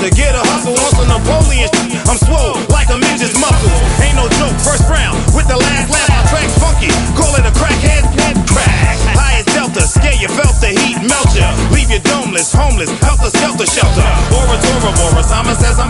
to get a hustle on some Napoleon. I'm swole like a midget's muscles. Ain't no joke, first round with the last laugh. My track's funky, call it a crackhead crack. High as Delta, scare you, felt the heat melt ya. Leave you domeless, homeless, helter skelter shelter. Bora Tora Bora, Simon says